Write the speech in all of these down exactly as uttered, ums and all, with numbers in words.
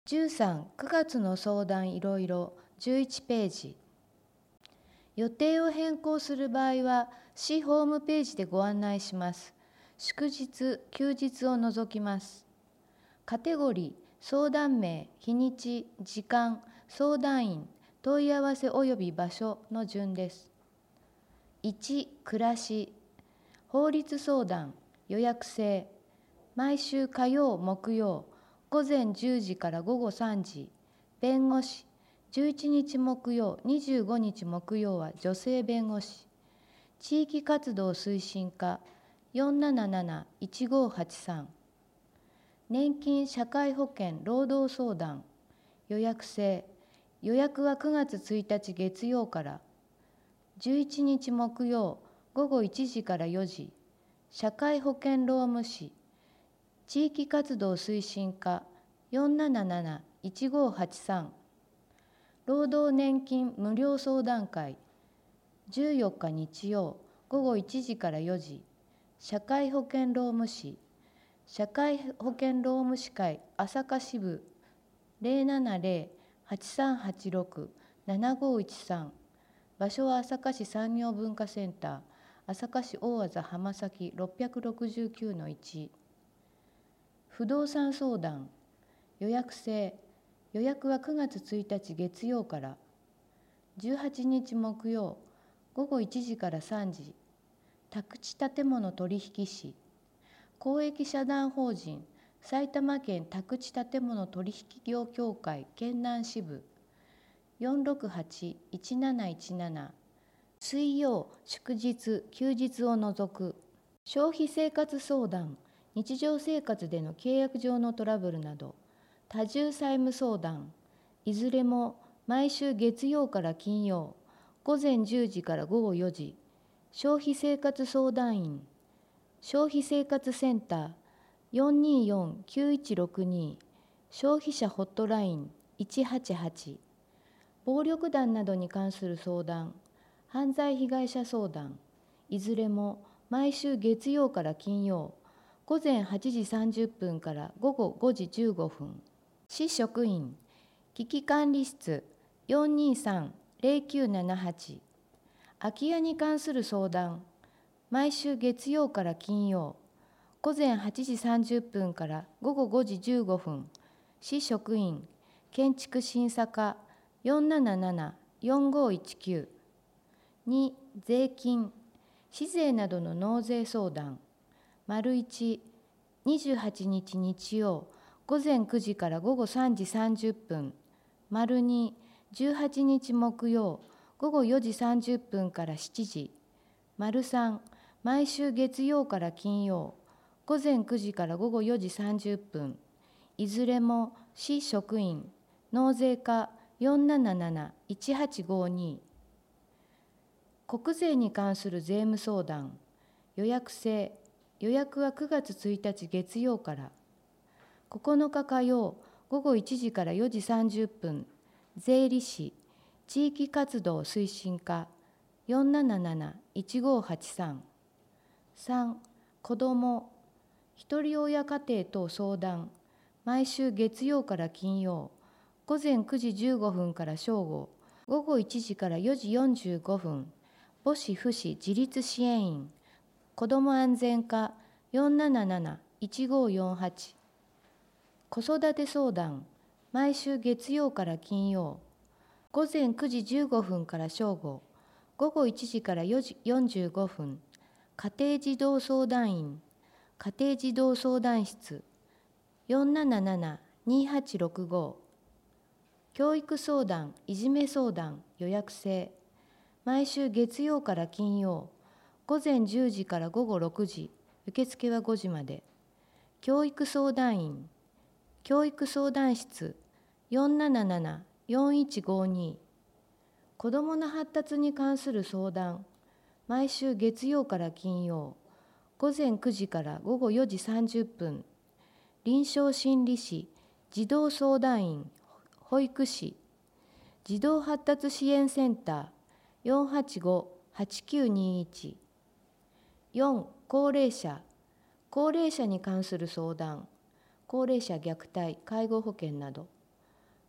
じゅうさん、くがつの相談いろいろじゅういちページ。予定を変更する場合は、市ホームページでご案内します。祝日、休日を除きます。カテゴリー、相談名、日にち、時間、相談員、問い合わせ及び場所の順です。いち、暮らし、法律相談、予約制、毎週火曜、木曜、午前じゅうじから午後さんじ、弁護士、じゅういちにち木曜、にじゅうごにち木曜は女性弁護士、地域活動推進課、よんなななな、いちごはちさん、年金社会保険労働相談、予約制、予約はくがつついたち月曜から、じゅういちにち木曜、午後いちじからよじ、社会保険労務士、地域活動推進課よんなななな、いちごはちさん、労働年金無料相談会、じゅうよっか日曜、午後いちじからよじ、社会保険労務士、社会保険労務士会朝霞支部ゼロななゼロ はちさんはちろく ななごいちさん、場所は朝霞市産業文化センター、朝霞市大字浜崎 ろっぴゃくろくじゅうきゅうのいち。不動産相談、予約制、予約はくがつついたち月曜から、じゅうはちにち木曜、午後いちじからさんじ、宅地建物取引士、公益社団法人埼玉県宅地建物取引業協会県南支部よんろくはち、いちなないちなな、水曜、祝日、休日を除く、消費生活相談、日常生活での契約上のトラブルなど、多重債務相談、いずれも毎週月曜から金曜、午前じゅうじから午後よじ、消費生活相談員、消費生活センターよんにーよん、きゅういちろくに、消費者ホットラインいちはちはち、暴力団などに関する相談、犯罪被害者相談、いずれも毎週月曜から金曜、午前はちじさんじゅっぷんから午後ごじじゅうごふん、市職員、危機管理室よんにーさん、ゼロきゅうななはち、空き家に関する相談、毎週月曜から金曜、午前はちじさんじゅっぷんから午後ごじじゅうごふん、市職員、建築審査課よんなななな、よんごいちきゅう、に、税金、市税などの納税相談、丸いち、にじゅうはちにち日曜、午前くじから午後さんじさんじゅっぷん、丸に、じゅうはちにち木曜、午後よじさんじゅっぷんからしちじ、丸さん、毎週月曜から金曜、午前くじから午後よじさんじゅっぷん、いずれも市職員、納税課よんなななな、いちはちごに、国税に関する税務相談、予約制、予約はくがつついたち月曜から、ここのか火曜、午後いちじからよじさんじゅっぷん、税理士、地域活動推進課よんなななな、いちごはちさん、さん、子ども、ひとり親家庭等相談、毎週月曜から金曜、午前くじじゅうごふんから正午、午後いちじからよじよんじゅうごふん、母子父子自立支援員、子ども安全課よんなななな、いちごよんはち、子育て相談、毎週月曜から金曜、午前くじじゅうごふんから正午、午後いちじからよじよんじゅうごふん、家庭児童相談員、家庭児童相談室よんなななな、にはちろくご、教育相談、いじめ相談、予約制、毎週月曜から金曜、午前じゅうじから午後ろくじ、受付はごじまで、教育相談員、教育相談室よんなななな、よんいちごに、子どもの発達に関する相談、毎週月曜から金曜、午前くじから午後よじさんじゅっぷん、臨床心理士、児童相談員、保育士、児童発達支援センターよんはちご、はちきゅうにいち、よん、高齢者、高齢者に関する相談、高齢者虐待、介護保険など、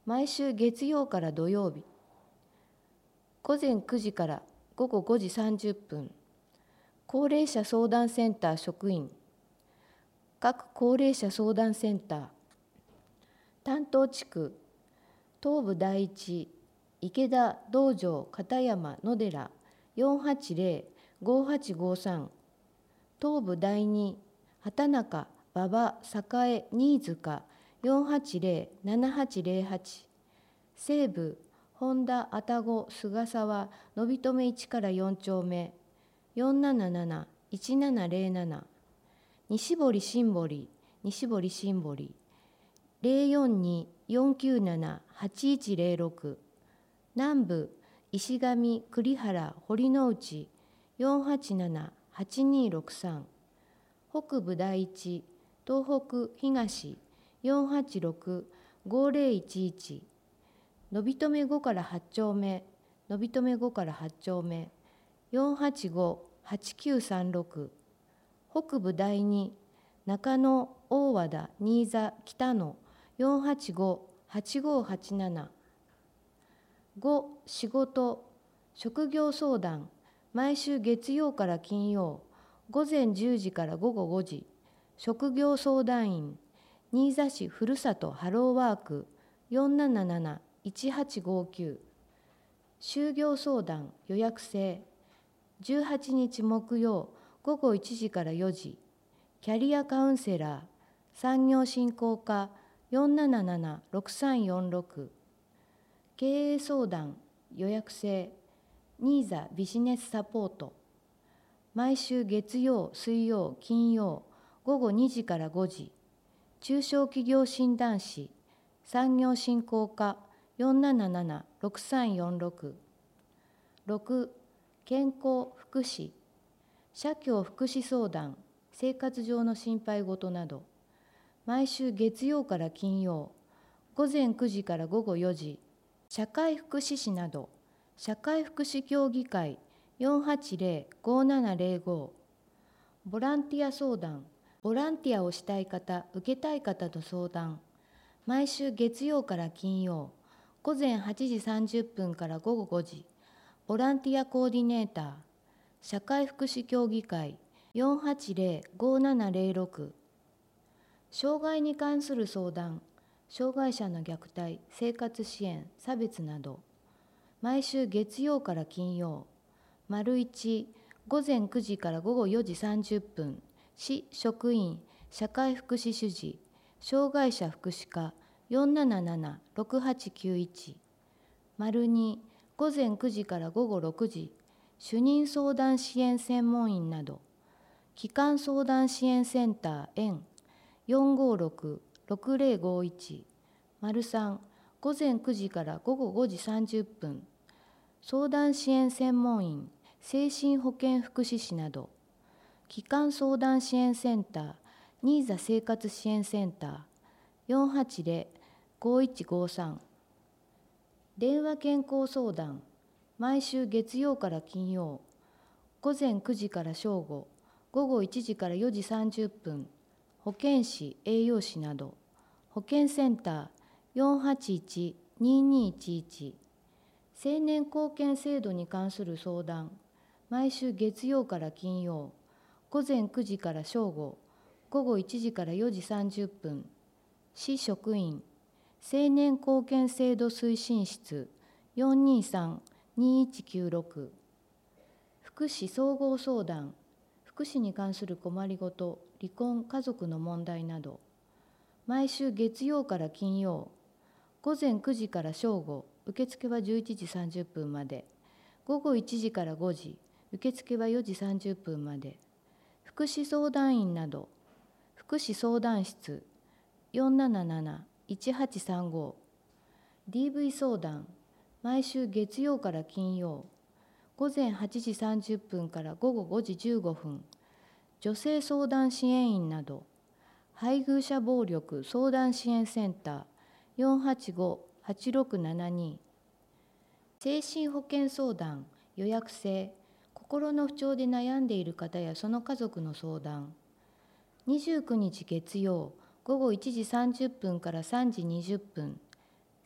毎週月曜から土曜日、午前くじから午後ごじさんじゅっぷん、高齢者相談センター職員、各高齢者相談センター、担当地区、東部第一、池田、道場、片山、野寺、よんはちゼロ、ごはちごさん、東部第二、畑中、馬場、栄、新塚、よんはちゼロ、ななはちゼロはち、西部、本田、愛宕、菅沢、のびとめいちからよん丁目、よんなななな、いちななゼロなな、西堀新堀、西堀新堀、ゼロよんに、よんきゅうなな、はちいちゼロろく、南部、石上、栗原、堀之内、よんはちなな、はちにろくさん、北部第一、東北、東、よんはちろく、ごゼロいちいち、のびとめごからはち丁目、のびとめごからはち丁目、よんはちご、はちきゅうさんろく、北部第二、中野、大和田、新座、北野、よんはちご、はちごはちなな、ご、仕事、職業相談、毎週月曜から金曜、午前じゅうじから午後ごじ、職業相談員、新座市ふるさとハローワーク、よんなななな、いちはちごきゅう、就業相談予約制、じゅうはちにち木曜午後いちじからよじ、キャリアカウンセラー、産業振興課、よんなななな、ろくさんよんろく、経営相談予約制、ニーザビジネスサポート、毎週月曜、水曜、金曜、午後にじからごじ、中小企業診断士、産業振興課、よんなななな、ろくさんよんろく、ろく、健康福祉、社協福祉相談、生活上の心配事など、毎週月曜から金曜、午前くじから午後よじ、社会福祉士など、社会福祉協議会、よんはちゼロ、ごななゼロご、ボランティア相談、ボランティアをしたい方、受けたい方と相談、毎週月曜から金曜、午前はちじさんじゅっぷんから午後ごじ、ボランティアコーディネーター、社会福祉協議会、よんはちゼロ、ごななゼロろく、障害に関する相談、障害者の虐待、生活支援、差別など、毎週月曜から金曜、丸一、午前くじから午後よじさんじゅっぷん、市職員、社会福祉主事、障害者福祉課、よんなななな、ろくはちきゅういち、丸二、午前くじから午後ろくじ、主任相談支援専門員など、基幹相談支援センター園、よんごろく、ろくゼロごいち、丸三、午前くじから午後ごじさんじゅっぷん、相談支援専門員、精神保健福祉士など、基幹相談支援センター、ニーザ生活支援センター、よんはちゼロ、ごいちごさん、電話健康相談、毎週月曜から金曜、午前くじから正午、午後いちじからよじさんじゅっぷん、保健師、栄養士など、保健センター、よんはちいち、ににいちいち、青年貢献制度に関する相談、毎週月曜から金曜、午前くじから正午、午後いちじからよじさんじゅっぷん、市職員、青年貢献制度推進室、よんにさん、にいちきゅうろく、福祉総合相談、福祉に関する困りごと、離婚、家族の問題など、毎週月曜から金曜、午前くじから正午、受付はじゅういちじさんじゅっぷんまで、午後いちじからごじ、受付はよじさんじゅっぷんまで、福祉相談員など、福祉相談室、よんなななな、いちはちさんご、ディーブイ 相談、毎週月曜から金曜、午前はちじさんじゅっぷんから午後ごじじゅうごふん、女性相談支援員など、配偶者暴力相談支援センター、よんはちご、はちろくななに、精神保健相談、予約制、心の不調で悩んでいる方やその家族の相談、にじゅうくにち月曜、午後いちじさんじゅっぷんからさんじにじゅっぷん、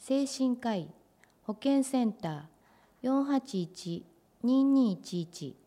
精神科医保健センター よんはちいちにーにーいちいち